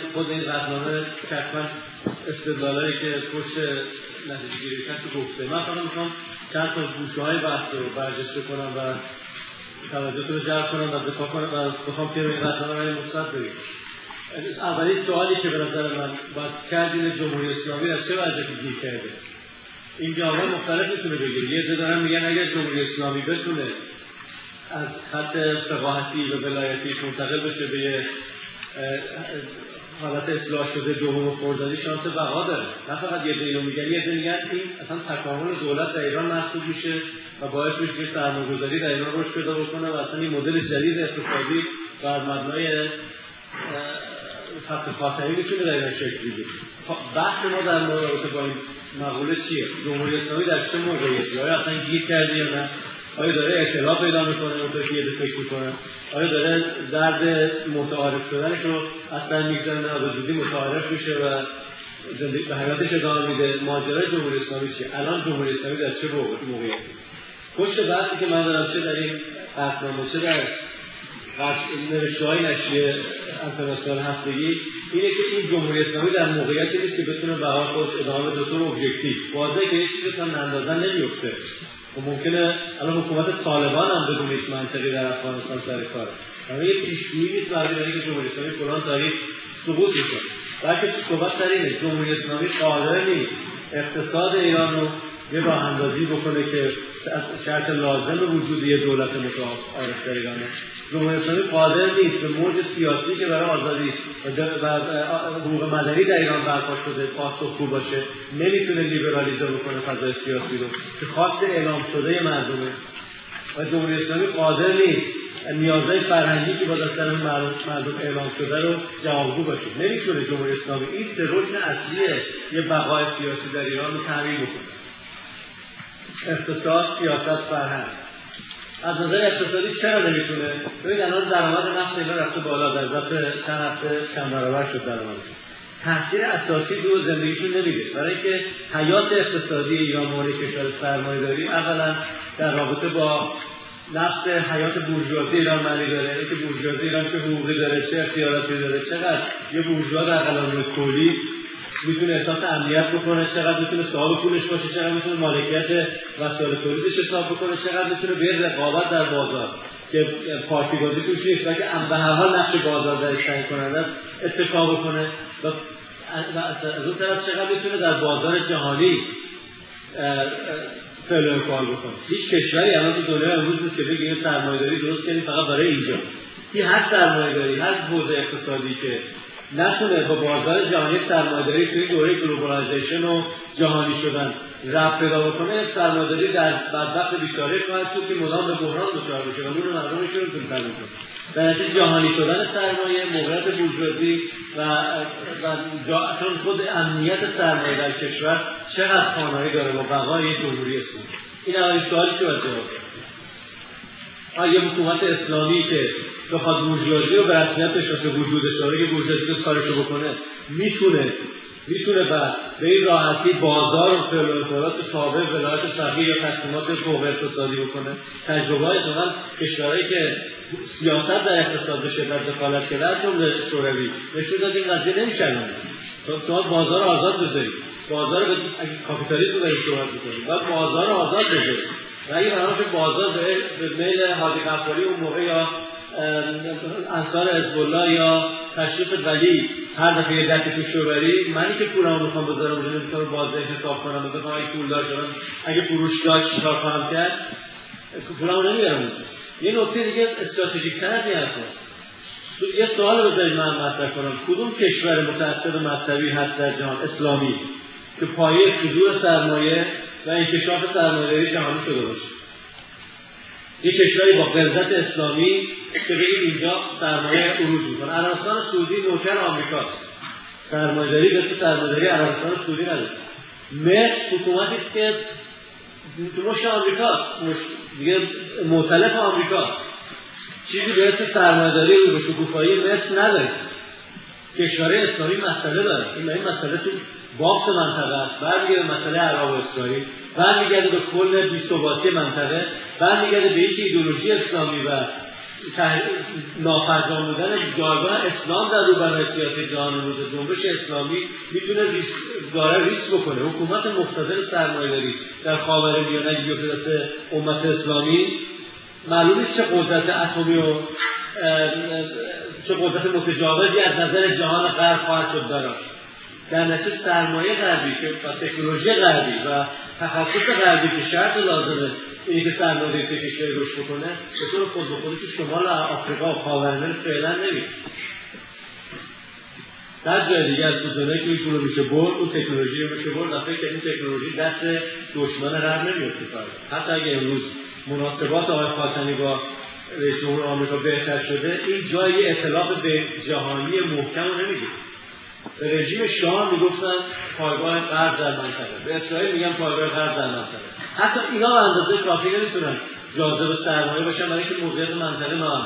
خود این قطعنامه حتما استدلالایی که پشت نتیجه گیری رو گفته. من فقط میخوام چند تا گوشه‌های بحث رو برجسته کنم و توجهتون رو جلب کنم و دفاع کنم و بخوام که این قطعنامه رو مثبت بگیم. اولین سوالی که به نظر من باید کرد اینه جمهوری اسلامی از چه وضعیتی گیر کرده. این جامعه مختلف میتونه بگیره. یه دارن میگن اگر جمهوری اسلامی بتونه از خط فقاهتی و ولایتی منتقل بشه به یه حالت اصلاح شده دوم و خوردادی شانس بقا داره. نه فقط یه اینو میگن، یه میگن این اصلا تکامل دولت در ایران محسوب میشه و باعث میشه که سرمایه‌گذاری در ایران رشد پیدا بکنه و اصلا این مدل جدید اقتصادی بر مبنای خط خاتمی میتونه در ایران شکل بگیره. بحث ما در رابطه با این مقوله چیه؟ جمهوری اسلامی در چه موقعیتی؟ آیا اصلا گیر کرده یا نه؟ آیا داره اطلاع پیدا میکنه اونطور که یه فکر میکنه؟ آیا داره درد متعارف شدنش رو اصلا میگذاره نه به زودی متعارف میشه و زندگی به حیاتش ادامه میده؟ ماجرای جمهوری اسلامی چیه؟ الان جمهوری اسلامی در چه موقعیتی؟ پشت بحثی که من دارم چه در این قطعنامه چه در نوشته‌های نشریه انترنشنال هفتگی اینه که این جمهوری اسلامی در موقعیتی نیست که بتونه بقا خودش ادامه بده به طور ابجکتیو. واضحه که هیچ چیزی تن اندازه نمیفته. و ممکنه الان حکومت طالبان هم بدون هیچ منطقی در افغانستان سر کاره. اما یه پیشگویی نیست برای اینکه جمهوری اسلامی فلان تاریخ سقوط می‌کنه. بلکه صحبت در اینه جمهوری اسلامی قادر نیست اقتصاد ایران رو یه راه اندازی بکنه که شرط لازم وجود یه دولت متعارف در ایرانه. جمهوری اسلامی قادر نیست به موج سیاسی که برای آزادی و حقوق مدنی در ایران برپا شده پاسخگو باشه. نمیتونه لیبرالیزه بکنه فضای سیاسی رو که خواست اعلام شده مردمه. و جمهوری اسلامی قادر نیست نیازهای فرهنگی که با دستان مردم اعلام شده رو جوابگو باشه. نمیتونه جمهوری اسلامی این سه رکن اصلی یه بقای سیاسی در ایران رو تامین بکنه: اقتصاد، سیاست، فرهنگ. از نظر اقتصادی چرا نمیتونه؟ ببینید الان درآمد نفت اینا رفته بالا، در ظرف چند هفته چند برابر شد درآمدش. تاثیر اساسی رو زندگیشون نمیده، برای اینکه حیات اقتصادی ایران مورد کشور سرمایه‌داری اولا در رابطه با نفس حیات بورژوازی ایران معنی داره. اینکه بورژوازی ایران چه حقوقی داره، چه اختیاراتی داره، چقدر یه بورژوا در قلمرو کلی میتونه احساس امنیت بکنه، چقدر میتونه صاحب پولش باشه، چقدر میتونه مالکیت وسایل تولیدش حساب بکنه، چقدر میتونه به رقابت در بازار که پارتی بازی توش نیست بلکه به هر حال نقش بازار درش تعیین کننده است اتکا بکنه و از اون طرف چقدر میتونه در بازار جهانی فعل و فعال بکنه. هیچ کشوری الان تو دنیا امروز نیست که بگه این سرمایه‌داری درست کنیم فقط برای اینجا. کی هر سرمایه‌داری، هر حوزه اقتصادی که نتونه با بازار جهانی سرمایه‌داری توی دوره گلوبالایزیشن و جهانی شدن رفت پیدا بکنه، سرمایه‌داری در بدبخت بیچاره خواهد شد که مدام به بحران دچار بشه و نور مردمش رو نمی‌تونه تامین کنه. در نتیجه جهانی شدن سرمایه، موقعیت بورژوازی و چون خود امنیت سرمایه در کشور چقدر خانایی داره با بقای جمهوری اسلامی. این اولین سوالی که باید جواب بده. آیا حکومت اسلامی که بخواد بورژوازی رو به رسمیت بشناسه، وجودش داره که بورژوازی رو کارشو بکنه، میتونه بعد به این راحتی بازار و فعل و انفعالات تابع ولایت فقیه یا تصمیمات فوق اقتصادی بکنه؟ تجربه‌های اتفاقاً کشورهایی که سیاست در اقتصاد به شدت دخالت کرده از جمله شوروی نشون داد این قضیه نمی‌شه. شما بازار آزاد بذارید، بازار اگه کاپیتالیسم رو صحبت می‌کنید باید بازار آزاد بذارید و اگه بنابراین بازار به میل حاجی غفاری اون موقع یا انصار حزب الله یا تشریف ولی هر دفعه یه دستی توش ببری، منی که پولمو میخوام بذارم اونجا نمیتونم واضح حساب کنم و بخوام اگه پولدار شدم اگه فروشگاه چیکار کنم کرد پولمو نمیارم اونجا. یه نکته دیگه استراتژیک تر از این حرفاست. یه سوال بذارید من مطرح کنم: کدوم کشور متعصب و مذهبی هست در جهان اسلامی که پایه حضور سرمایه و انکشاف سرمایه‌داری جهانی شده باشه؟ یک کشوری با غلظت اسلامی که به اینجا سرمایه عروج میکنه. عربستان سعودی نوکر آمریکاست. سرمایه‌داری به سرمایه‌داری عربستان سعودی نداره. مصر حکومتی است که مشت آمریکاست، دیگه مؤتلف آمریکاست. چیزی به اسم سرمایه‌داری و شکوفایی مصر نداره. کشورهای اسلامی مسئله داره. این مسئله تو بافت منطقه است. برمیگرده به مسئله عرب و اسرائیل، برمیگرده به کل بی‌ثباتی منطقه، برمیگرده به اینکه ایدئولوژی اسلامی و نافرجام بودن جایگاه اسلام در روبرای سیاسی جهان امروز، جنبش اسلامی میتونه ریسک بکنه. حکومت مقتدر سرمایه‌داری در خاورمیانه اگه بیفته دست امت اسلامی، معلوم نیست چه قدرت اتمی و چه قدرت متجاوزی از نظر جهان غرب خواهد شد براش. در نتیجه سرمایه غربی که تکنولوژی غربی و تخصص غربی که شرط لازمه اینی که سرمایه‌داری توی کشوری رشد بکنه، به طور خود به خودی تو شمال آفریقا و خاورمیانه فعلا نمیاد. در جای دیگه از دنیایی که این پول رو میشه برد، اون تکنولوژی رو میشه برد، فکر این تکنولوژی دست دشمن غرب نمیفته. حتی اگه امروز مناسبات آقای خاتمی با رئیس جمهور آمریکا بهتر شده، این جای اطلاق به جهانی محکم رو نمیگیره. به رژیم شاه میگفتن پایگاه غرب در منطقه، به اسرائیل میگن پایگاه غرب در منطقه. حتی اینا به اندازه کافی نمیتونن جاذب سرمایه باشن برای اینکه موقعیت منطقه ناامن.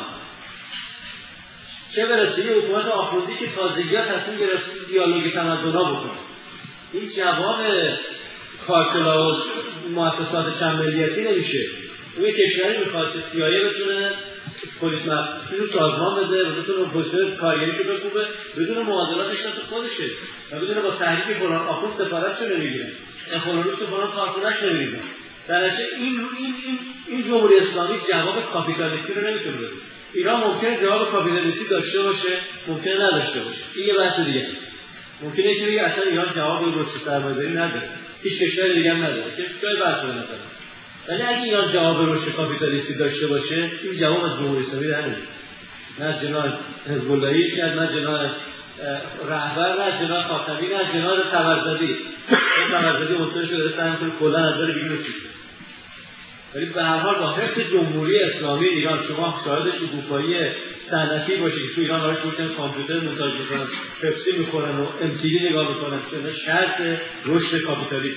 چه برسه یه حکومت آخوندی که تازگی‌ها تصمیم گرفته دیالوگ تمدن‌ها بکنه. این جواب کارتلا و مؤسسات چند ملیتی نمیشه. اون کشوری میخواد که CIA بتونه پلیس مخفی رو سازمان بده و بتونه پوزیشن کارگریشو بکوبه بدون معادلاتش تو خودشه و بدون با تحریک فلان آخوند سفارتشو نمیگیره و فلان تو فلان کارخونه‌اش نمیگیره. در نتیجه این جمهوری اسلامی جواب کاپیتالیستی رو نمیتونه بده. ایران ممکنه جواب کاپیتالیستی داشته باشه، ممکنه نداشته باشه. این یه بحث دیگه. ممکنه که اصلا ایران جواب رشد سرمایه‌داری نداره. هیچ کشور دیگه هم نداره. که جای بحث رو مثلا. ولی اگه ایران جواب رشد کاپیتالیستی داشته باشه، این جواب از جمهوری اسلامی در نمیاد. نه جناح حزب اللهی، نه جناح رهبر، نه جناح خاتمی، نه جناح تبرزدی. تبرزدی مطلع شده داره سعی می‌کنه کلا از داره بیرون سیستم. ولی به هر حال با حفظ جمهوری اسلامی ایران شما شاهد شکوفایی صنعتی باشید که تو ایران راش می‌کنن کامپیوتر مونتاژ می‌کنن، پپسی می‌خورن و MTV نگاه می‌کنن که شرط رشد کاپیتالیسم.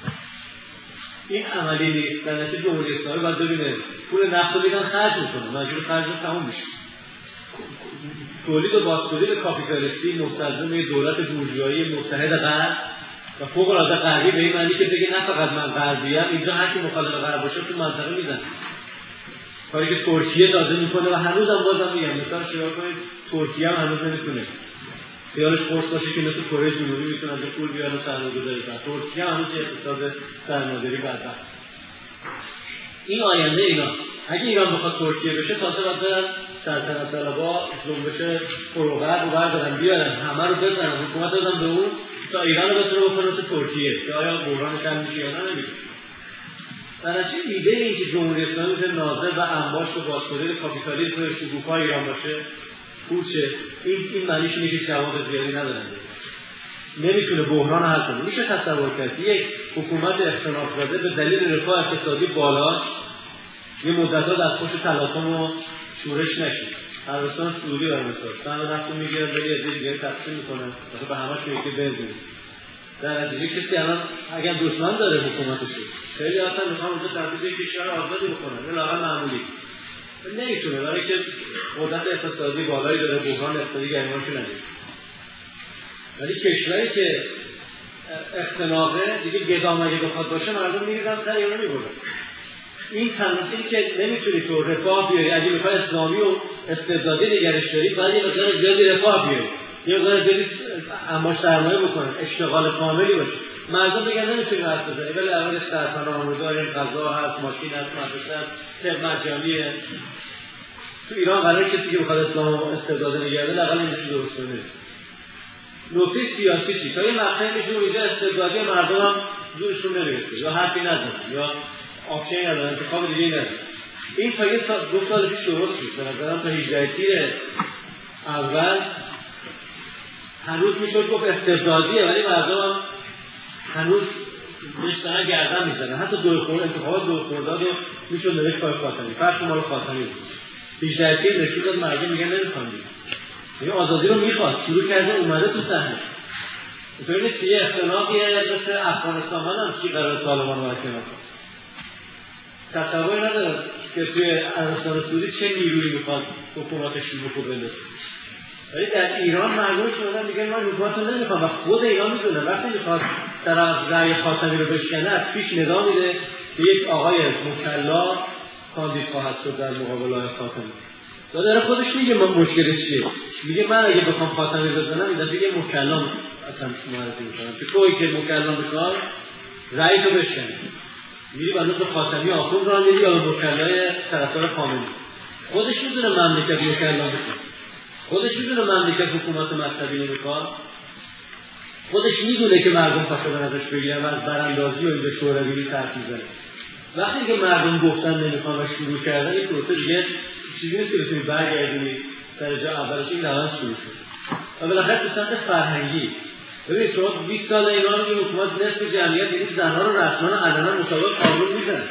این عملی نیست. در نتیجه جمهوری اسلامی باید ببینه پول نفت رو میدن خرج میکنه، مجبور خرج رو تموم میشه. تولید و بازتولید کاپیتالیستی مستلزم دولت بورژوایی متحد غرب و فوق العاده غربی به این معنی که بگه نه فقط من غربیم، اینجا هر کی مخالف غرب باشه تو منطقه میزنه. کاری که ترکیه داده میکنه و هنوزم بازم میگم مثلا شما کنید ترکیه هم هنوز نمیتونه خیالش قرص باشه که مثل کره جنوبی میتونن به پول بیارن و سرمایه‌گذاری کنن. ترکیه هنوز یه اقتصاد سرمایه‌داری بدبخت. این آینده ایناست. اگه ایران بخواد ترکیه بشه تازه باید برن سلطنت طلبا جنبش پروغرب رو بردارن بیارن همه رو بزنن حکومت دادن به اون تا ایران رو بتونه بکنه مثل ترکیه که آیا بحرانش هم میشه یا نه نمیشه. در نتیجه ایده این که جمهوری اسلامی میشه ناظر و انباشت و بازتولید کاپیتالیسم و شکوفای ایران باشه پوچه. این معنیش اینه که جواب زیادی ندارن. نمیتونه بحران حل کنه. میشه تصور کرد یک حکومت اختناق زده به دلیل رفاه اقتصادی بالاش یه مدت‌ها دستخوش تلاطم و شورش نشه. عربستان سعودی برای مثال سهم نفت میگیرن ولی عده دیگه تقسیم میکنن مثلا به همه‌شون یکی بنزین. در نتیجه کسی الان اگر دشمن داره حکومتش خیلی اصلا میخوان اونجا تبدیل کشور آزادی بکنن ولی واقعا معمولی نمیتونه برای که قدرت اقتصادی بالایی داره بحران اقتصادی گریمانشو نداره. ولی کشوری که اختناقه دیگه گدام اگه بخواد باشه مردم میریزن سر یا نمیبرن. این تنظیم که نمیتونی تو رفاه بیاری اگه میخوای اسلامی و استبدادی نگرش داری باید یه مقدار زیادی رفاه بیاری یه مقدار زیادی اما سرمایه بکنن اشتغال کاملی باشه. مردم بگن نمیتونی حرف بزنی ولی اول سرطان آموزه داریم غذا هست ماشین هست مدرسه هست طب مجانیه. تو ایران قراره کسی که بخواد اسلام و استبداد نگرده لااقل این چیزو درست کنه. نکته سیاسی چی؟ تا یه مقطعی میشه اونجا استبدادی مردم هم زورشون نمیرسه یا حرفی نداره یا آپشنی نداره انتخاب دیگه نداره. این تا یه سال دو سال پیش درست شد. به نظرم تا 18 تیر اول هنوز میشد گفت استبدادیه ولی مردم هم هنوز داشتن گردن میزنن. حتی انتخابات دو خرداد رو میشد نوشت پای خاتمی. فرق مال خاتمی بود. 18 تیر نشون داد مردم میگن نمیخوام این آزادی رو میخواد شروع کرده اومده تو صحنه. اینطوری نیست که یه اختناقیه مثل افغانستان هم چی قرار طالبان رو برکنار کنه. تصوری ندارم که توی عربستان سعودی چه نیرویی میخواد حکومتش رو بندازه. ولی در ایران مردم شدن میگن من حکومت رو نمیخوام و خود ایران میدونه وقتی میخواد طرف رأی خاتمی رو بشکنه از پیش نگاه میده که یک آقای مکلا کاندید خواهد شد در مقابل آقای خاتمی. داره خودش میگه من مشکلش چیه. میگه من اگه بخوام خاتمی بزنم این دفعه یه مکلم اصلا معرفی میکنم که توی که مکلم بکار رأی تو بشکنی، میری بنده به خاتمی آخوند را میری یا به مکلای طرفدار خامنه‌ای. خودش میدونه مملکت مکلم بکن، خودش میدونه مملکت حکومت مذهبی نمیخواد، خودش میدونه که مردم فاصله ازش بگیرن و از براندازی و این به شوروی ترک میزنه. وقتی که مردم گفتن نمیخوان و شروع کردن این پروسه دیگه چیزی نیست که بتونید برگردونید در جا اولش این روند شروع شد. و بالاخره تو سطح فرهنگی ببینید شما 20 سال ایران که حکومت نصف جمعیت این زنها رو رسما و علنا مطابق قانون میزنن.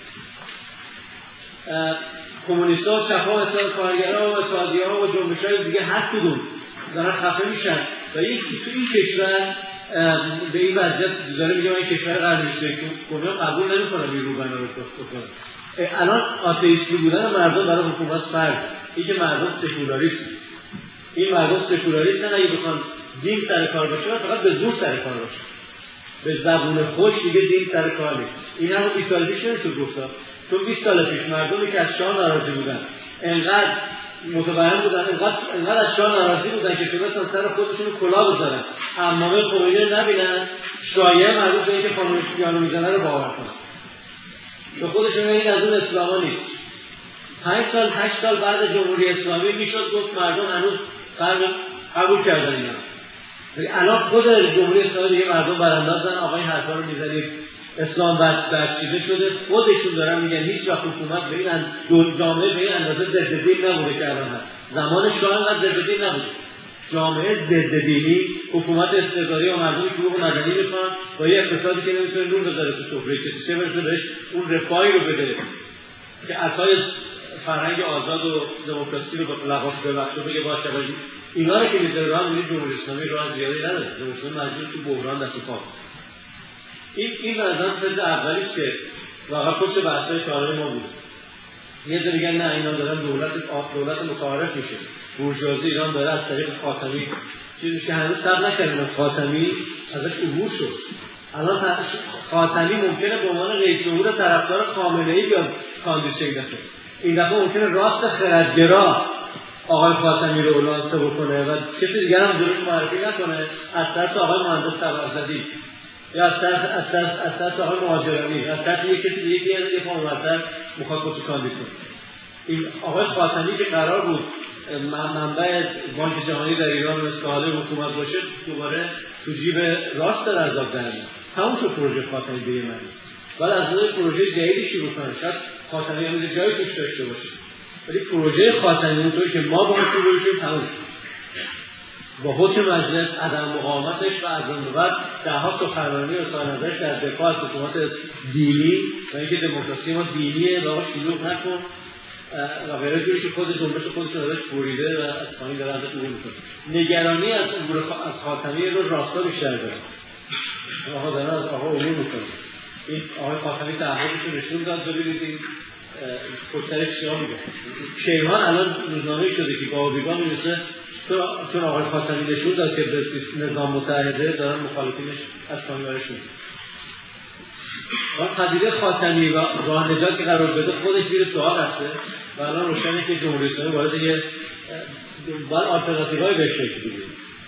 کمونیست‌ها و چپ‌ها و اتحاد کارگرها و اتحادیه‌ها و جنبش‌های دیگه هر کدوم دارن خفه میشن و تو این کشور به این وضعیت داره میگه من این کشور غربی که دنیا قبول نمی‌کنه این روبنا رو بکنه. الان آتئیستی بودن مردم برای حکومت فرض، این که مردم سکولاریست، این مردم سکولاریستن اگه بخوان دین سر کار باشه فقط به زور سر کار باشه، به زبون خوش دیگه دین سر کار نیست. این هم 20 سال پیش نمیشد گفتا، چون 20 سال پیش مردمی که از شاه ناراضی بودن انقدر متبرم بودن، انقدر از شاه ناراضی بودن که تونستن سر خودشون کلاه بذارن، عمامه خمینی رو نبینن، شایعه مربوط به اینکه خانم پیانو میزنه رو باور کنن. به خودشون این از اون اسلاما نیست. 5 سال 8 سال بعد جمهوری اسلامی میشد گفت مردم هنوز قبول کردن اینا. ولی الان خود جمهوری اسلامی دیگه مردم براندازن، آقا این حرفا رو میزنید اسلام برچیده شده، خودشون دارن میگن هیچ وقت حکومت به این جامعه به این اندازه ضد دین نبوده که الان هست. زمان شاه انقدر ضد دین نبوده. جامعه ضد دینی، حکومت استقراری و مردمی که حقوق مدنی میخوان با یه اقتصادی که نمیتونه نون بذاره تو سفره کسی، چه برسه بهش اون رفاهی رو بده که عطای فرهنگ آزاد و دموکراسی رو به لباس ببخشه بگه باشه. اینا رو که میذاره راه میری جمهوری اسلامی راه زیادی نداره. جمهوری اسلامی مجبور تو بحران دست و پا. این مثلا فرض اولیش که واقعا پشت بحث‌های تاریخی ما بود. یه جا میگن نه اینا دارن دولت متعارف میشه. بورژوازی ایران داره از طریق خاتمی چیزی که هنوز صبر نکردن خاتمی ازش عبور شد. الان خاتمی ممکنه به عنوان رئیس جمهور طرفدار خامنه‌ای بیاد کاندیدشه دفعه. این دفعه ممکنه راست خردگرا آقای خاتمی رو لانسه بکنه و کسی دیگر هم جلوش معرفی نکنه از طرف آقای مهندس تبرزدی یا از طرف آقای مهاجرانی یا از طرف یک کسی دیگه که یه فرمانبر مخواد کسی کاندید کنه. این آقای خاتمی که قرار بود منبع بانک جهانی در ایران و استحاله حکومت باشه دوباره تو جیب راست رزاق درمی تموم شد پروژه خاتمی به یه معنی. ولی از اون پروژه جدیدی شروع کنه، شاید خاتمی هم جایی توش داشته باشه، ولی پروژه خاتمی اونطوری که ما با اون شروع شدیم تموم شد. با حکم مجلس عدم مقاومتش و از اون بعد ده‌ها سخنرانی و سخنرانی‌اش در دفاع از حکومت دینی و اینکه دموکراسی ما دینیه و شروع نکن و غیره جوری که خود جنبش خودشون ازش بریده و از پایین داره ازش عبور میکنه. نگرانی از عبور از خاتمی رو راستا بیشتر داره. آقا داره از آقا عبور میکنه. این آقای خاتمی تعهدش رو نشون داد. ببینید این پشترش چیا میگه. کیوان الان روزنامه‌ای شده که با بیگان میرسه چون آقای خاتمی نشون داد که به نظام متحده دارن مخالفینش از پایین برش میکنه. پدیده خاتمی و راه نجاتی قرار بده خودش زیر سوال رفته و الان روشنه که جمهوری اسلامی باید دیگه باید آلترناتیوهای بهش شکل بده.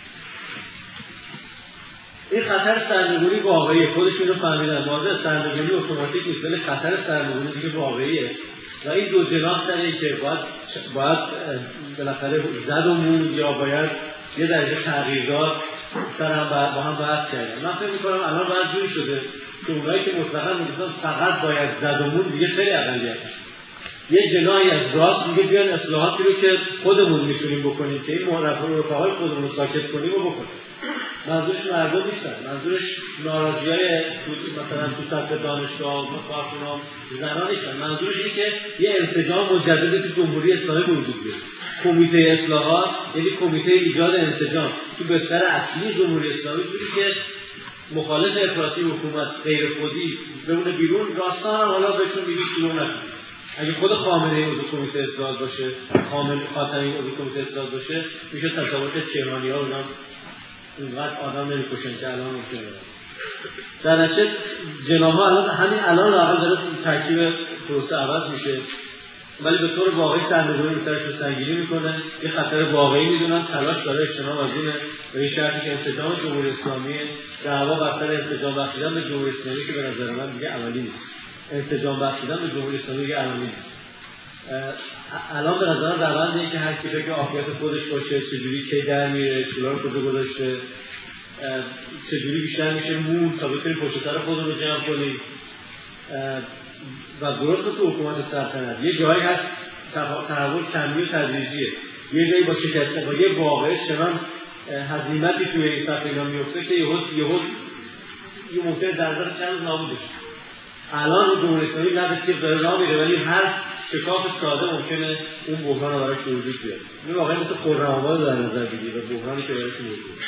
این خطر سرنگونی واقعیه، خودشون رو فهمیدن. واضح سرنگونی اتوماتیک نیست ولی خطر سرنگونی دیگه واقعیه و این دو جناح سره که باید بالاخره زد و موند یا باید یه درجه تغییر داد سر هم با هم بحث کردن. من فکر می‌کنم الان باید جوری شده که اونایی که مطلقاً میگن فقط باید زد و موند دیگه خیلی اقلیت. یه جناحی از راست میگه بیان اصلاحاتی رو که خودمون میتونیم بکنیم که این رفاهای خودمون رو ساکت کنیم و بکنیم. منظورش مردم نیستن، منظورش ناراضیای مثلا تو سطح دانشگاه و کارخونه‌ها زنان نیستن. منظورش اینه که یه انسجام مجدد تو جمهوری اسلامی وجود بیاد. کمیته اصلاحات یعنی کمیته ایجاد انسجام تو بستر اصلی جمهوری اسلامی جوری که مخالف افراطی حکومت غیر خودی بمونه بیرون، راستان هم حالا بهشون میگه شروع نکنید. اگه خود خامنه‌ای عضو کمیته اصلاحات باشه، خاتمی عضو کمیته اصلاحات باشه، میشه تصور کرد چرمانی‌ها اونا اینقدر آدم نمی‌کشن که الان ممکنه. در نتیجه جناح‌ها همین الان واقعا داره ترکیب پروسه عوض میشه ولی به طور واقعی سرنگونی رو سرش سنگینی میکنه، یه خطر واقعی میدونن، تلاش داره اجتناب از اونه و این شرطش انسجام جمهوری اسلامی، دعوا بر سر انسجام بخشیدن به جمهوری اسلامی که به نظر من دیگه عملی نیست. انسجام بخشیدن به جمهوری اسلامی دیگه عملی نیست. الان به نظر من روند این که هر کی فکر عافیت خودش باشه، چجوری کی در میره، چیلا رو کجا گذاشته، چجوری بیشتر میشه مون تا بتونیم پشت سر خودمون رو جمع کنیم و درست تو حکومت سلطنت یه جایی هست تحول کمی و تدریجیه، یه جایی با شکست با یه واقعه چنان هزیمتی توی این سطح اینا میفته که یه ممکنه در نظر چند نابود بشه. الان جمهوری اسلامی نه تیپ داره راه میره، ولی هر شکاف ساده ممکنه اون بحران رو براش وجود بیاره. این واقعا مثل خرم‌آباد در نظر بگیرید و بحرانی که براش وجود.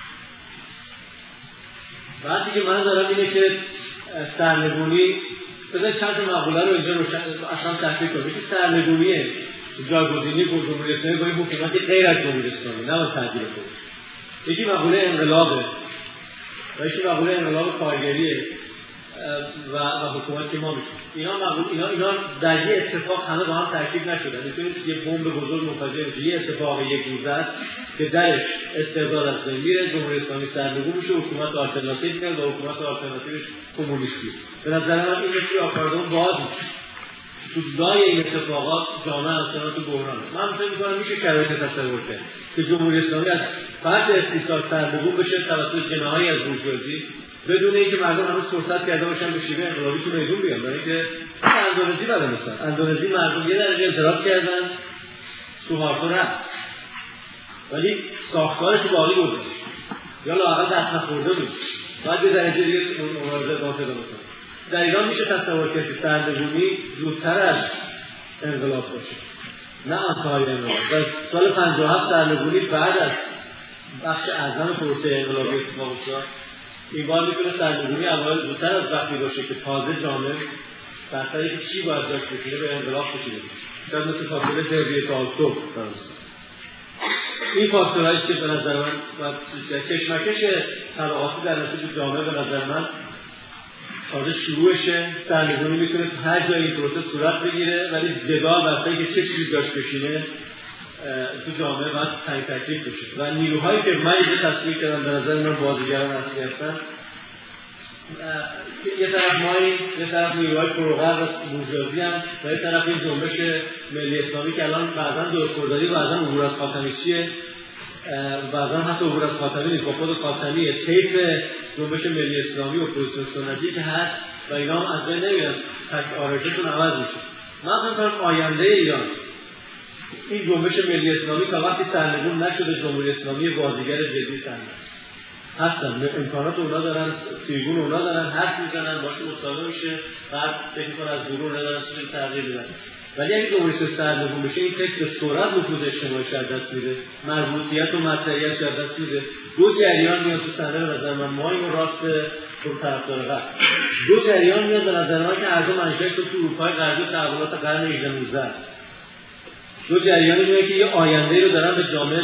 وقتی که من دارم اینه که سرنگونی بذار چند تا مقوله رو اینجا روشن اصلا تحقیق کنیم. یکی سرنگونیه، جایگزینی جمهوری اسلامی با این حکومتی غیر از جمهوری اسلامی، نه با تغییر خودش. یکی مقوله انقلابه و یکی مقوله انقلاب کارگریه و حکومت که ما میشیم. اینا در یه اتفاق همه با هم ترکیب نشدن. میتونید یه بمب بزرگ منفجر بشه، یه اتفاق یک روزه است که درش استقلال از بین میره، جمهوری اسلامی سرنگون میشه، حکومت آلترناتیو میاد و حکومت آلترناتیوش کمونیستی. به نظر من این یکی آکاردون باز میشه. تو لای این اتفاقات جامعه اصلا تو بحرانه. من فکر می‌کنم میشه شرایط تصور کرد که جمهوری اسلامی از فرد اقتصاد سرنگون بشه توسط جناحی از بورژوازی بدون اینکه مردم هنوز فرصت کرده باشن به شیوه انقلابی تو میدون بیان. برای اینکه اندونزی بده مثلا اندونزی مردم یه درجه اعتراض کردن تو هارتو رفت ولی ساختارش باقی بود یا لااقل دست نخورده بود، بعد یه درجه دیگه مبارزه داخل بکنه. در ایران میشه تصور کرد که سرنگونی زودتر از انقلاب باشه، نه انتهای انقلاب. در سال 57 سرنگونی بعد از بخش اعظم پروسه انقلابی اتفاق افتاد. این بار میتونه سرنگونی اول زودتر از وقتی باشه که تازه جامعه بحثایی که چی باید داشت بکنه به انقلاب کشیده بشه. شاید مثل فاصله دهریه تا اکتبر این فاکتورهاییست که به نظر من و کشمکش طبقاتی در نسبت جامعه به نظر من تازه شروعشه. سرنگونی میتونه هر جایی این پروسه صورت بگیره ولی جدال بحثایی که چه چیزی داشت بشینه تو جامعه باید تکلیف بشه و نیروهایی که من اینجا تصویر کردم به نظر من بازیگران اصلی هستن. یه طرف مایی، یه طرف نیروهای پروغرب و بورژوازی هم و یه طرف این جنبش ملی اسلامی که الان بعضا درست‌خورداری و بعضا عبور از خاتمیشیه، بعضا حتی عبور از خاتمی نیست با خود خاتمیه، طیف جنبش ملی اسلامی و اپوزیسیون سنتی که هست و اینا هم از بین نمیرن، آرایششون عوض میشه. من فکر کنم آینده ایران این جنبش ملی اسلامی تا وقتی سرنگون نشده جمهوری اسلامی بازیگر جدی هستن، امکانات اونا دارن، تریبون اونا دارن، حرف میزنن، باشه مصاحبه میشه، بعد فکر میکنن از درون ندارن چیزی تغییر بدن. ولی اگه جمهوری اسلامی سرنگون بشه این فکر به سرعت نفوذ اجتماعی از دست میده، مربوطیت و مرجعیت از دست میده. دو جریان میاد تو صحنه به نظر من، ما اینو راست رو طرفدار غرب. دو جریان میاد به نظر من که هر دو منشأش تو اروپای غربی و تحولات قرن 18 است. دو جریانی میاد که یه آینده رو دارن به جامعه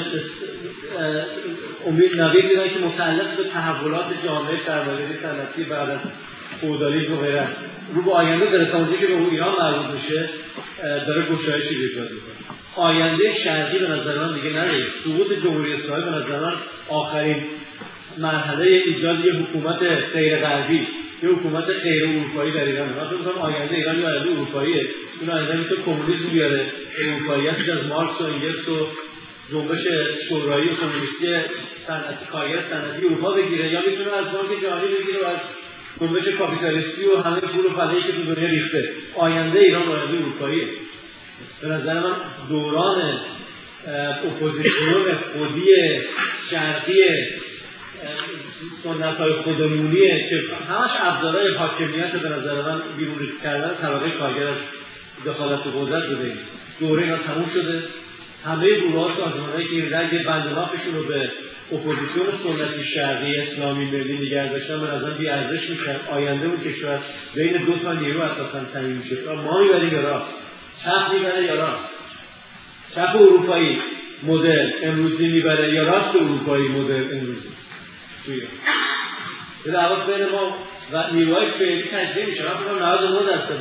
امید نوید میدن که متعلق به تحولات جامعه سرمایه‌داری صنعتی بعد از فئودالیسم و غیره رو به آینده داره تا اونجایی که به ایران مربوط میشه داره گشایشی ایجاد میکنه. آینده شرقی به نظر من دیگه نداره. سقوط جمهوری اسلامی به نظر من آخرین مرحله ایجاد یه حکومت غیر غربی، یه حکومت غیر اروپایی در ایران. من فکر می‌کنم آینده ایران یا آینده اروپاییه. این آینده میتونه کمونیسم بیاره، اروپاییت از مارکس و انگلس و جنبش شورایی و کمونیستی صنعتی کارگر صنعتی اروپا بگیره، یا میتونه از بانک جهانی بگیره و از جنبش کاپیتالیستی و همه پول و فلایی که تو دنیا ریخته. آینده ایران آینده اروپاییه. به نظر من دوران اپوزیسیون خودی شرقی سنت‌های خودمونیه که همش ابزارهای حاکمیت به نظر من بیرون کردن طبقه کارگر از دخالت و قدرت بوده. دوره اینا تموم شده. همه گروه‌ها سازمان‌هایی که این رنگ بندنافشون رو به اپوزیسیون سنتی شرقی اسلامی ملی نگه داشتن به نظر بی‌ارزش میشن. آینده اون کشور بین دو تا نیرو اساساً تعیین میشه. ما میبریم یا راست؟ چپ میبره یا راست؟ چپ اروپایی مدل امروزی میبره یا راست اروپایی مدل امروزی؟ توی دعوا بین ما و نیروهای فعلی تجزیه میشه. من فکر کنم 99%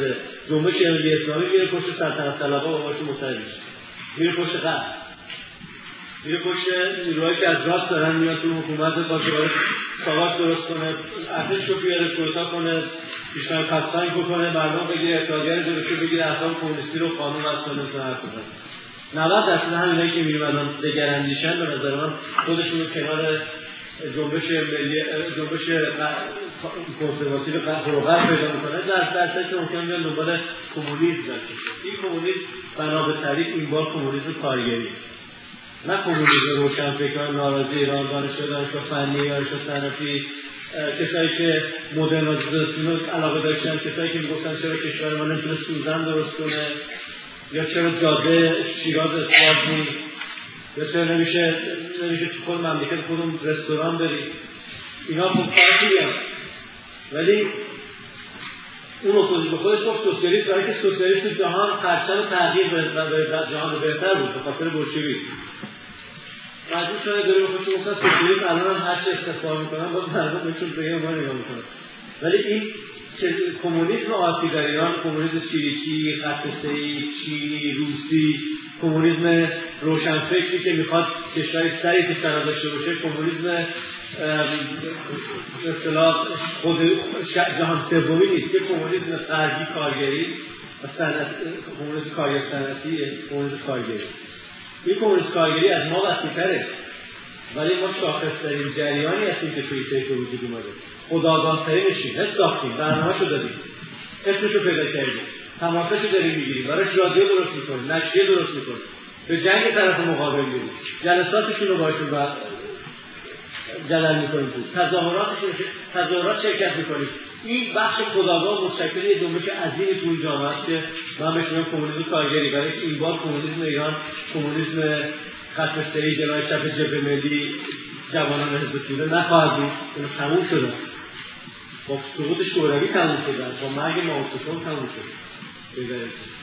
جنبش ملی اسلامی میره پشت سلطنت طلبها با باشون متحد میشه، میره پشت غرب، میره پشت نیروهایی که از راست دارن میاد تو حکومت با جواب ساواک درست کنه، ارتش رو بیاره کودتا کنه، بیشتر خستنگ بکنه، مردم بگیره، اتحادیه رو جلوشو بگیره، احکام کمونیستی رو قانون وضع کنه و حرف بزنه. 90% همینایی که میریم الان دگراندیشن به نظر من خودشون رو کنار جنبش ملی جنبش کنسرواتیو غرب پیدا میکنه، درصدی که ممکنه بیان دنبال کمونیسم باشه. این کمونیسم بنا به تعریف این بار کمونیسم کارگری، نه کمونیسم روشنفکران ناراضی ایران، دانشگاه فنی، دانشگاه صنعتی، کسایی که مدرنیزاسیون رو علاقه داشتن، کسایی که میگفتن چرا کشور ما نمیتونه سوزن درست کنه، یا چرا جاده شیراز اصفهان نیست، یا چرا نمیشه تو خود مملکت خودمون رستوران بریم. اینا خب فرقی هم، ولی اون اپوزیسیون به خودش گفت سوسیالیست، برای که سوسیالیست تو جهان پرچم تغییر و جهان رو بهتر بود به خاطر بولشویک. مجبور شده داره به خودش گفتن سوسیالیست الان هم هر چه استفاده میکنن باز مردم بهشون به ما نگاه میکنن. ولی این کمونیسم آتی در ایران، کمونیسم چریکی، خط سه‌ای، چینی، روسی، کمونیسم روشنفکری که میخواد کشوری سری که سر داشته باشه، کمونیسم به اصطلاح خود جهان سومی نیست، که کمونیسم غربی کارگری و صنعت، کمونیسم کارگر صنعتی، کمونیسم کارگری. این کمونیسم کارگری از ما وسیع‌تره، ولی ما شاخص‌ترین جریانی هستیم که توی تاریخ وجود اومده. خودآگاه‌ترینشیم، حس ساختیم، برنامه‌شو دادیم، اسمشو پیدا کردیم، تماسه‌شو داریم میگیریم، براش رادیو درست میکنیم، نشریه درست میکنیم، به جنگ طرف مقابل میریم، جلساتشون رو باشون جلل میکنیم، تظاهرات شرکت میکنیم. این بخش خودآگاه مشکل یه جنبش عظیمی توی جامعه است که من بهش میگم کمونیسم کارگری. برای این بار کمونیسم ایران، کمونیسم خط سه‌ای جلوی شب جبهه ملی جوانان حزب توده نخواهد بود، اون تموم شده، با سقوط شوروی تموم شده، با مرگ مائو تسه تموم شده،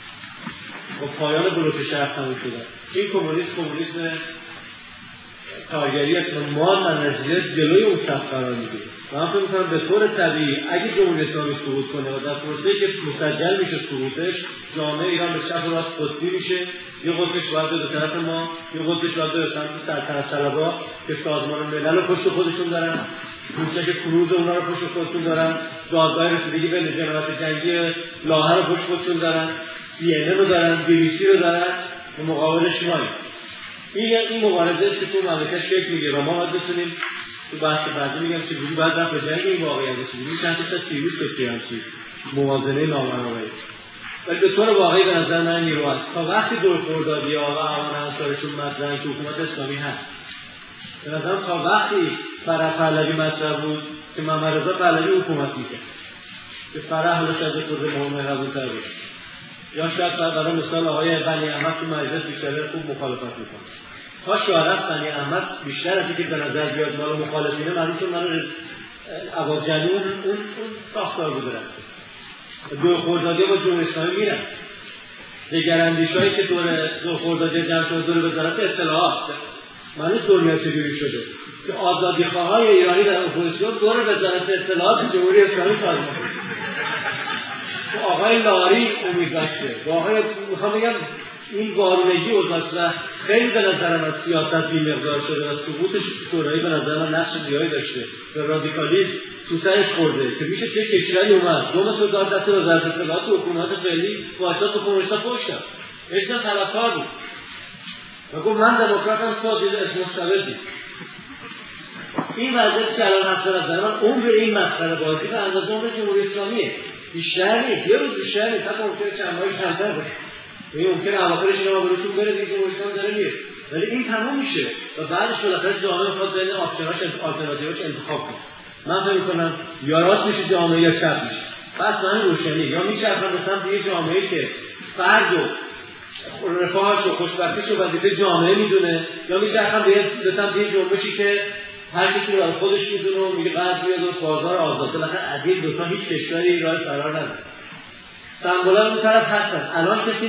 با پایان بلوک شرق تموم شده. این کمونیسم کارگری است. ما منظره جلوی اون صف قرار میگیریم. من فکر می‌کنم به طور طبیعی اگه جمهوری اسلامی سقوط کنه و در پروسه‌ای که مسجل میشه سقوطش، جامعه ایران به چپ و راست قطبی میشه. یه قطبش باید به طرف ما، یه قطبش باید به سمت سلطنت طلبها که سازمان ملل رو پشت خودشون دارن، موشک کروز اونا رو پشت خودشون دارن، دادگاه رسیدگی به جنایات جنگی لاهه رو پشت خودشون دارن، CNN رو دارن، BBC رو دارن، به مقابلش ماییم. این مبارزه است که تو مملکت شکل میگیره و ما باید بتونیم تو بحث بعدی میگم چه جوری باید رفت به جنگ این واقعیت رسیدیم. این چند تا پیروز شد که همچین موازنه نامناسبی، ولی به طور واقعی به نظر من نیرو است. تا وقتی دور خوردادی‌ها و اعوان انصارشون مطرحن که حکومت اسلامی هست، به نظرم تا وقتی فرح پهلوی مطرح بود که محمد رضا پهلوی حکومت میکرد که فرح حالش از خود مهربون‌تر بود، یا شاید برای مثال آقای بنی احمد تو مجلس بیشتر خوب مخالفت میکنه. تا شعرف بنی احمد بیشتر از اینکه به نظر بیاد مال مخالفینه، معلومه مال عوض جنون اون ساختار بوده رفته. دور خوردادی با جمهوری اسلامی میرن. دگراندیشایی که دور خوردادی جمع شده دور وزارت اطلاعات، معلومه دنیا چجوری شده که آزادیخواهای ایرانی در اپوزیسیون دور وزارت اطلاعات جمهوری اسلامی سازمان. آقای لاری امیدواشته و آقای میخوام بگم این وارونگی اوضاع خیلی به نظر من سیاست بی مقدار شده و سقوط شوروی به نظر من نقش زیادی داشته و رادیکالیسم تو سرش خورده که میشه چه کشوری اومد دوم تو دار دست وزارت اطلاعات و حکومت فعلی واسطه به کمونیستا پشتم ایشون طرفدار بود و گفت من دموکراتم، تو چیز اسم مستبدی. این وضعیت که الان هست به نظر من عمر این مسخره بازی به اندازه عمر جمهوری اسلامیه، بیشتر نیست، یه روز بیشتر نیست، حتی ممکنه چند ماهی کمتر باشه. این ممکنه اواخرش اینا براشون بره دیگه جمهوری‌اسلامی داره میره، ولی این تموم میشه و بعدش بالاخره جامعه میخواد بین آپشناش آلترناتیوش انتخاب کنه. من فکر می‌کنم یا راست میشه جامعه یا چپ میشه. پس من روشنی یا میچرخم به سمت یه جامعه‌ای که فرد و رفاهش و خوشبختیش رو وظیفه جامعه میدونه، یا میچرخم به سمت یه جنبشی که هر کسی رو برای خودش میدونه و میگه قرض بیاد و بازار آزاد. بالاخره از این دوتا هیچ کشوری راه فرار نداره. سمبولا اون طرف هستن، الان کسی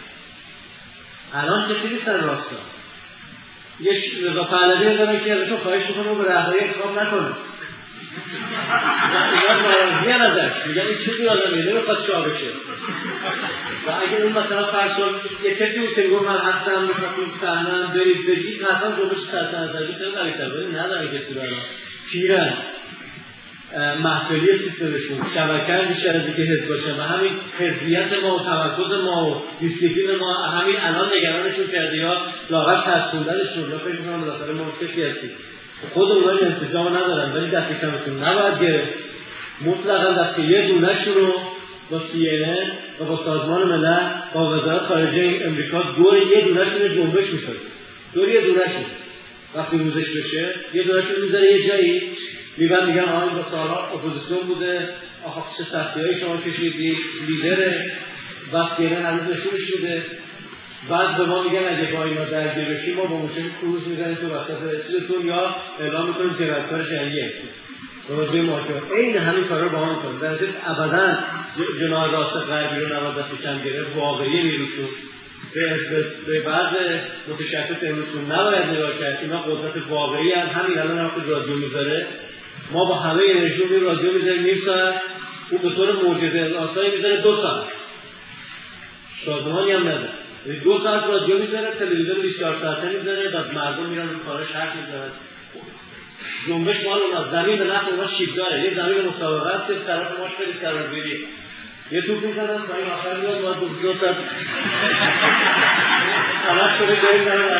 نیستن راستا. یه رضا پهلوی دارن که ازشون خواهش میکنه و به رهبری انتخاب نکنه. اینا ناراضی ازش، میگن این چیزی آدمیه نمیخواد شاه بشه. و اگه اون مثلا فرض کنید یه کسی بود که میگه من هستم میخوام صحنه‌ام برید بگید حتما جنبش سلطنت طلبی خیلی قوی‌تر بود. نداره کسی رو الان پیرن محفلی سیستمشون شبکه بیشتر از اینکه حزب باشه و همین حزبیت ما و تمرکز ما و دیسیپلین ما همین الان نگرانشون کرده یا لااقل ترسوندنشون یا فکر می‌کنم بالاخره ما کسی هستیم خود اونها این انتظام ندارن ولی دست کمشون نباید گرفت مطلقا دست یه دونه‌شون رو با CNN و با سازمان ملل با وزارت خارجه امریکا دور یه دونه‌شون جنبش می‌کنه دور یه دونه‌شون وقتی روزش بشه یه دونه‌شون میذاره یه جایی میگن آقا با سالها اپوزیسیون بوده آخه چه سختی‌هایی شما کشیدید لیدره وقتی هنوز نشونش میده بعد به ما میگن اگه با اینا درگیر بشیم ما با موشک کروز میزنیم تو وسط چیزتون یا اعلام میکنیم جنایتکار جنگی هستیم روزی محاکمه این همین کارا رو با هم میکنیم در حقیقت ابدا جناح راست غربی رو نباید دست کم گرفت واقعی نیروشون به بعض متشکل تهرانشون نباید نگاه کرد اینا قدرت واقعی هم همین الان وقتی رادیو میذاره ما با همه انرژی رو رادیو میذاریم نیم ساعت اون به طور معجزه آسایی میذاره 2 ساعت سازمانی هم نداره 2 ساعت رادیو میذاره تلویزیون 24 ساعته میذاره بعد مردم میرن رو کارش حرف میزنن جنبش مال اونها زمین به نفع اونها شیب داره یه زمین مسابقه است که طرف ماش خیلی سرازگیری یه توپ میزنن تا این آخر میاد ما 2 ساعت همش شده داریم دارم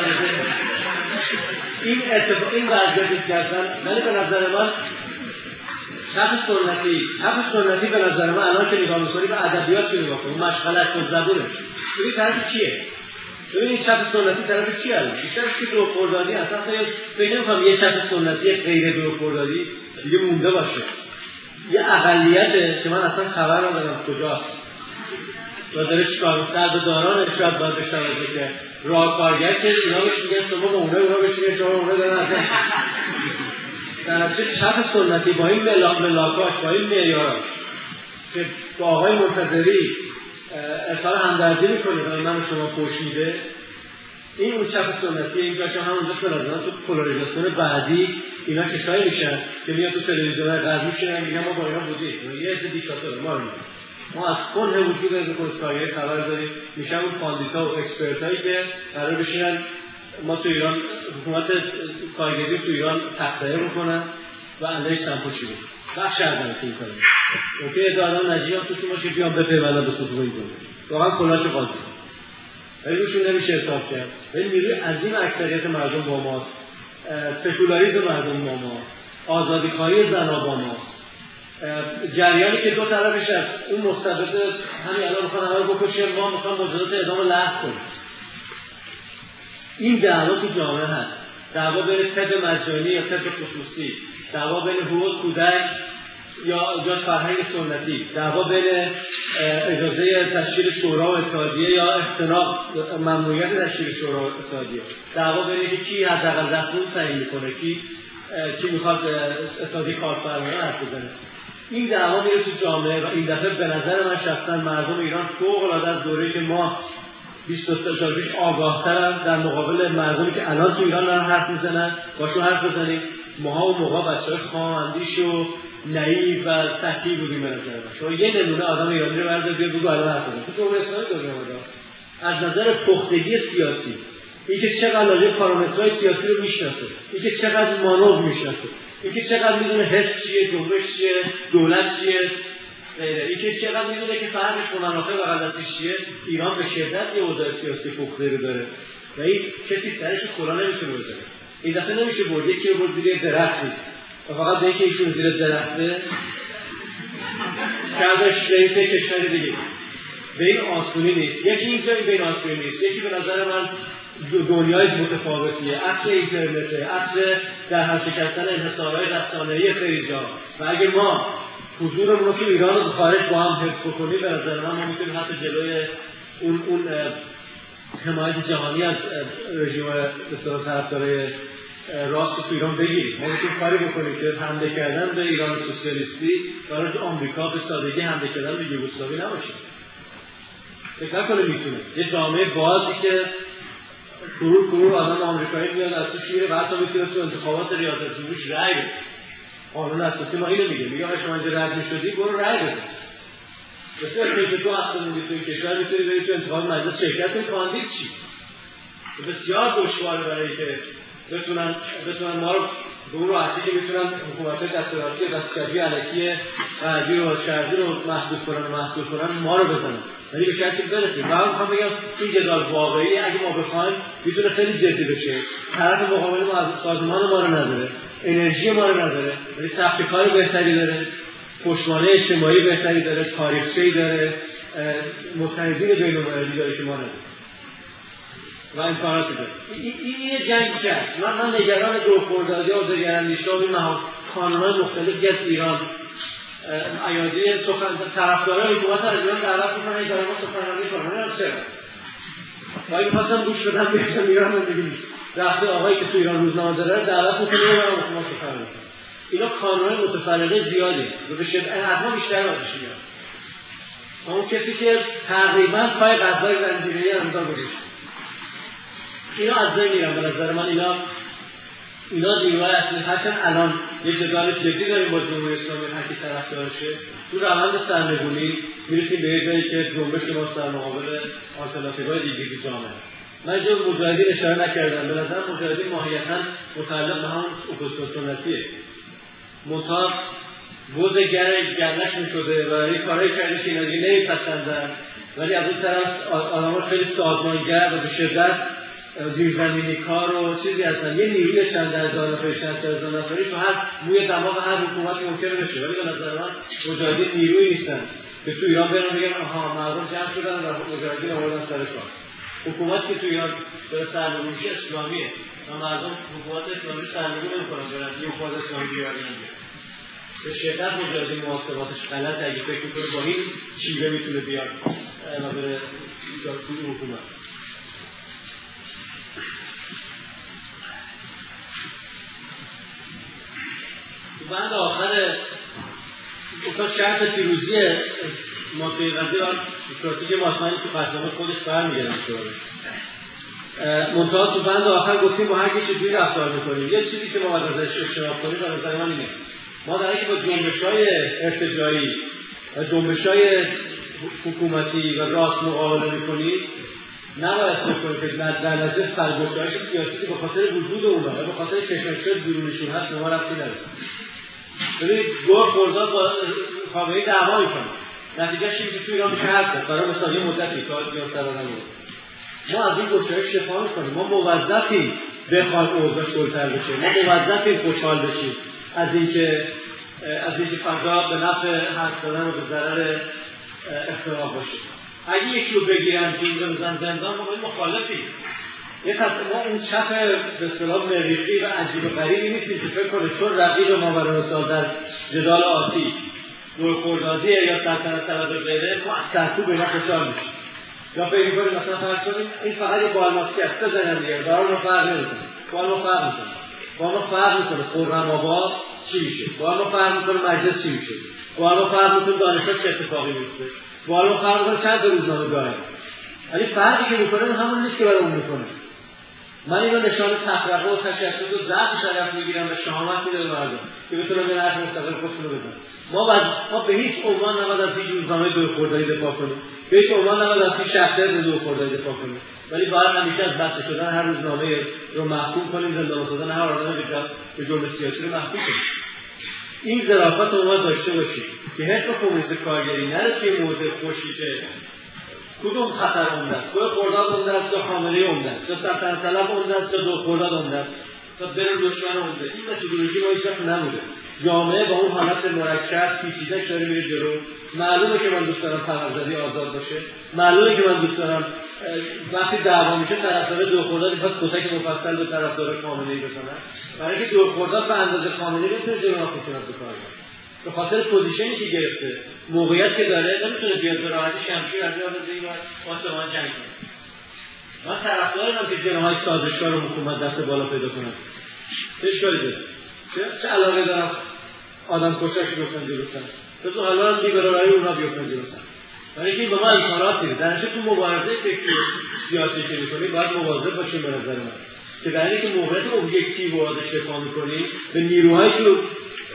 این وضعیتی کردن ولی به نظر من چپ سنتی به نظر من الان که نگاه می‌کنی به ادبیات چه نگاه کنی مشغله‌اش و زبونش ببین طرف کیه ببین این چپ سنتی طرف کیه بیشترش که دروغ‌خوردادی اصلا فکر نمی‌کنم یه چپ سنتی غیر دروغ‌خوردادی دیگه مونده باشه یه اقلیته که من اصلا خبر ندارم کجاست و داره چیکار می‌کنه به داران ارشاد باید بشنوه که راهکارگر که اینا بهش میگن شما با اونا بشینید شما اونا دارن اصلا در نتیجه چپ سنتی با این ملاکاش با این معیاراش که با آقای منتظری اظهار همدردی میکنه و من شما پوش میده این اون چپ سنتی این جاشا همونجا بلازن تو پولاریزاسیون بعدی اینا کسایی میشن که میاد تو تلویزیون غربی میشن میگن ما با اینا بودیم یه عده دیکتاتور ما از کنه وجود از کنسکاری خبر داریم میشن اون کاندیدا و اکسپرتایی که قرار بشینن ما تو ایران حکومت کارگری تو ایران تخطئه بکنن و علیه سمپوشی بود بخش اردن که این کاری اوکی اداران نجیب هم توشون باشه بیان بپیوندن به صفوه این کنه واقعا کلاش قاضی ولی روشون نمیشه حساب کرد ولی نیروی عظیم اکثریت مردم با ماست سکولاریسم مردم با ما آزادیخواهی زنها با ما جریانی که دو طرفش هست اون مستبد همین الان میخوان همه رو بکشه ما میخوان مجازات اعدام لغو کنیم این دعوا تو جامعه هست دعوا بین طب مجانی یا طب خصوصی دعوا بین حقوق کودک یا فرهنگ سنتی دعوا بین اجازه تشکیل شورا و اتحادیه یا اختناق ممنوعیت تشکیل شورا و اتحادیه دعوا بین که کی حداقل دستور تعیین میکنه کی میخواد اتحادیه کارفرمایان حرف بزنه این دعوا میره تو جامعه و این دفعه به نظر من شخصا مردم ایران فوق العاده از دوره‌ای که ما 23 سال پیش آگاه‌ترن در مقابل مردمی که الان تو ایران دارن حرف میزنن باشون حرف بزنیم ماها و موقع بچه‌های خواهندیش و نایب و سطحی بودیم به نظر من شما یه نمونه آدم ایرانی رو بردار بیا بگو الان حرف بزن تو جمهوری اسلامی دنیا از نظر پختگی سیاسی اینکه چقدر لازم پارامترهای سیاسی رو میشناسه اینکه چقدر مانور میشناسه اینکه چقدر میدونه حزب چیه جنبش چیه دولت چیه اینکه چقدر میدونه که فرقش با منافع بغل دستش چیه ایران به شدت یه اوضاع سیاسی پخته رو داره و این کسی سرش کلا نمیتونه بذاره این دفعه نمیشه برد یکی رو برد زیر درختی و فقط به اینکه ایشون زیر درخته کردش رئیس کشور دیگه به این آسونی نیست یکی اینجا به این آسونی نیست یکی به نظر من دنیای متفاوتیه عصر اینترنته عصر در هم شکستن انحصارهای رسانه‌ای خیلی جا و اگه ما حضورمون رو تو ایران و خارج با هم حفظ بکنیم به نظر من ما میتونیم حتی جلوی اون حمایت جهانی از رژیم بسیار طرفدارای راست تو ایران بگیریم ما میتونیم کاری بکنیم که حمله کردن به ایران سوسیالیستی برای که آمریکا به سادگی حمله کردن به یوگسلاوی نباشه فکر نکنه میتونه یه جامعه بازی که کرور آدم آمریکایی میاد از توش میره و حتی میتونه تو انتخابات ریاست جمهوریش رأی بده قانون اساسی ما اینو میگه شما اینجا رد میشدی برو رای بده. بسیار که تو اصلا میگی توی کشور میتونی بری تو انتخابات مجلس شرکت کنی کاندید چی؟ بسیار دشواره برای که بتونن ما رو به اون راحتی که میتونن حکومت دستوراتی و دستکاری علکی غربی و شرقی رو محدود کنن ما رو بزنن. ولی به شرطی برسیم. من میخوام بگم این جدال واقعی اگه ما بخوایم میتونه خیلی جدی بشه. طرف مقابل ما از سازمان ما رو نداره، انرژی ما رو نداره، ولی سبک کار بهتری داره، پشتوانه اجتماعی بهتری داره، تاریخچه‌ای داره، متحدین بین‌المللی داره که ما نداره. و امکاناتی داره. این یه جنگ شد. من نگران دوخوردادی و دگراندیشی و این کانون‌های مختلفی از ایران ایادی طرفدارای حکومت از ایران دعوت می‌کنن این ما سخنرانی کنن. چرا؟ ولی می‌خواستم گوش بدم بیشتر ایران رو ببینید. رفته آقایی که تو ایران روزنامه داره دعوت می‌کنه برای ما سخنرانی کنه. اینا کانون‌های متفرقه زیادی و به شدت حتما بیشتر ازش میاد. اون کسی که تقریبا پای غذای زنجیره‌ای امضا گذاشت. اینا از بین میرن به نظر من. اینا نیروهای اصلی هستن. الان یه جدال جدی داریم با جمهوری اسلامی هر کی طرفدارشه. تو روند سرنگونی میرسیم به یه جایی که جنبش ما در مقابل آلترناتیوهای دیگه جامعه. من اینجا مجاهدین اشاره نکردم. به نظر مجاهدین ماهیتاً متعلق به همون اپوزیسیون سنتیه. منتها بوز گرنش میشده و یه کارهایی کرده که اینا دیگه نمیپسندن. ولی از اون طرف آدم‌ها خیلی سازمانگر و به شدت زیرزمینی کار و چیزی هستن. یه نیروی چند هزار نفری تو هر موی دماغ هر حکومتی ممکنه بشه. ولی به نظر من مجاهدین نیرویی نیستن که تو ایران برن بگن آها مردم جمع شدن و مجاهدین آوردن سر کار. حکومت که تو ایران به سرنگونیش اسلامیه و مردم حکومت اسلامی سرنگون نمی‌کنن برن یه حکومت اسلامی بیارن. به شدت مجاهدین محاسباتش غلطه اگه فکر می‌کنه با این چیزه میتونه بیاد و بره توی حکومت. بند آخر اون شرط پیروزی منطقه غزه و استراتژی ماسمانی تو قسمت خودش برمیگردن منتها تو بند آخر گفتیم با هر کسی چجوری رفتار میکنیم. یه چیزی که ما باید ازش اجتناب کنیم به نظر من اینه. ما در اینکه با جنبش‌های ارتجاعی و جنبش‌های حکومتی و راست مقابله میکنیم نباید بکنیم که در نظر سرگشته‌های سیاسی که به خاطر وجود اونها و به خاطر کشمکش بیرونشون هست ما رفتی نداریم. ببینید گور خرداد با خامنه‌ای دعوا میکنه. نتیجهش اینه که تو ایران میشه حرف برای مثلا یه مدتی تا بیاسترانه بود. ما از این گشایش دفاع میکنیم. ما موظفیم بخوایم اوضاع صلح‌تر بشه. ما موظفیم خوشحال بشیم از اینکه فضا به نفع حرف زدن و به ضرر اختلاف باشه. اگه یکی رو بگیرن جون بزن زندان ما باید مخالفیم. ما اون شخص به اصطلاح مریخی و عجیب و غریبی نیستیم که فکر کنه چون رقیب ما برای مثال در جدال آتی دورخوردادیه یا سلطنت طلب و غیره ما از ترتیب اینا خوشحال میشیم. یا فکر کنیم مثلا فرض کنیم این فقط یه بالماسکی است بزنن دیگه برای ما فرق نمیکنه. با ما فرق میکنه خرم آباد چی میشه؟ با ما فرق میکنه مجلس چی میشه؟ با ما فرق میکنه دانشگاه چه اتفاقی میفته؟ با ما فرق میکنه چند روزنامه داره. ولی فرقی که میکنه همون نیست که برای اون میکنه. من اینو نشان تفرقه و تشدد و ضعف شرف میگیرم و شهامت میده به مردم که بتونن به حرف مستقل خودشونو بزنن. ما به هیچ عنوان نباید از هیچ روزنامه دورخوردادی دفاع کنیم. به هیچ عنوان نباید از هیچ شخصیت دورخوردادی دفاع کنیم. ولی باید همیشه از بسته شدن هر روزنامه رو محکوم کنیم، زندان شدن هر آدمی به جرم سیاسی رو محکوم کنیم. این ظرافت رو ما داشته باشیم که حزب کمونیست کارگری نره توی موضع خوشی که کدوم خطر عمده است؟ گوه خرداد عمده است یا خامنه‌ای عمده است؟ یا سلطنت طلب عمده است یا دورخورداد عمده است؟ تا بره دشمن عمده. این متدولوژی ما هیچ‌وقت نبوده. جامعه با اون حالت مرکب پیچیده‌اش داره میره جلو. معلومه که من دوست دارم فرزندی آزاد باشه. معلومه که من دوست دارم وقتی دعوا میشه طرفدار دورخورداد می‌خواد کتک مفصل به طرفدار خامنه‌ای بزنن. برای اینکه دورخورداد به اندازه خامنه‌ای نمیتونه جلو خشونت بکنه. به خاطر پوزیشنی که گرفته، موقعیت که داره نمیتونه بیاد به راحتی شمشیر از یاد بزنه و آسمان جنگ کنه. من طرفدارم که جناح‌های سازشکار و حکومت دست بالا پیدا کنن. اشکالی داره. چه علاقه دارم آدم کشش بیفتن جلوتر. تو حالا هم لیبرالای اونا بیفتن جلوتر. برای اینکه به ما امکانات میده. در نتیجه تو مبارزه فکری سیاسی که می‌کنی باید مواظب باشیم به نظر من. که در اینکه موقعیت ابجکتیو رو ازش دفاع می‌کنی به نیروهایی که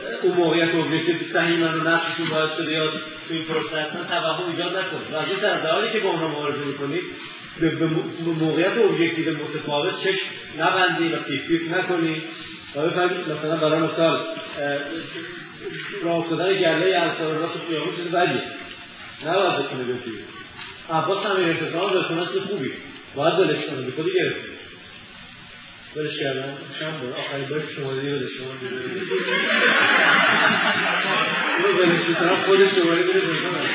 اون موقعیت اوبجکتیو صحیح منو نقششون باید شده یا تو این پروسه اصلا توهم ایجاد نکنید و اگه در حالی که با اونها مبارزه میکنید به موقعیت اوبجکتیو متفاوت چشم نبندید و پیف نکنید و بفرمایید مثلا برای مثال راه افتادن گله انصار الله تو خیابون چیز بدیه نباید بکنه بپیوید عباس هم این انتظام بکنه چیز خوبی باید بلش کنه به خودی گرفته بلش کردن شم بود آخرین بار شما دیگه بلش شما دیگه بلش بکنم خودش دوباره بلش بکنم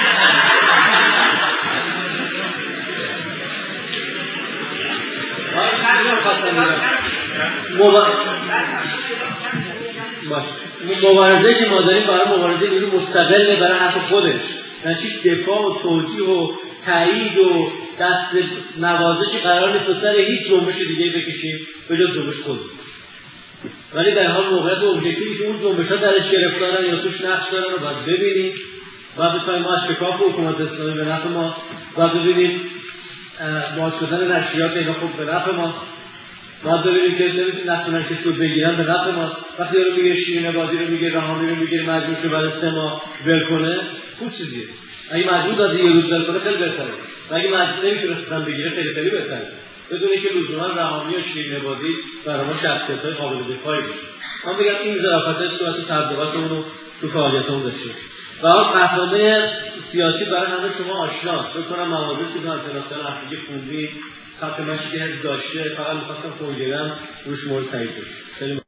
مبارزه که ما داریم برای مبارزه نیرو مستقله برای حق خودش نشیش دفاع و توجیه و تایید و دست نوازشی قرار نیست و سر هیچ جنبش دیگه بکشیم به جز جنبش خودمون ولی در حال موقعیت اوبجکتیوی که اون جنبش‌ها درش گرفتارن یا توش نقش دارن رو باید ببینیم و بتونیم ما از شکاف حکومت اسلامی به نفع ما و ببینیم باز شدن نشریات اینا خوب به نفع ماست باید ببینیم که نتونن که سود بگیرن به نفع ماست وقتی رو میگه شیرین عبادی رو میگه رحامی رو میگه مجبور شو برای 3 ماه ول کنه خوب چیزیه اگه مجبور داد یه روز ول کنه خیلی بهتره و اگه مجبور نمیتونستن بگیره خیلی بهتره بدون اینکه لزوما رحامی و شیرین عبادی برای ما شخصیت‌های قابل دفاعی باشه من بگم این ظرافتش تو واسه تبلیغاتمون رو تو فعالیتمون داشتیم و اون قهرمانی سیاسی برای همه شما آشناست فکر کنم مواردی که از افریقی خوندی خط مشی که داشته فقط می‌خواستم توضیح بدم روش مورد تایید بشه خیلی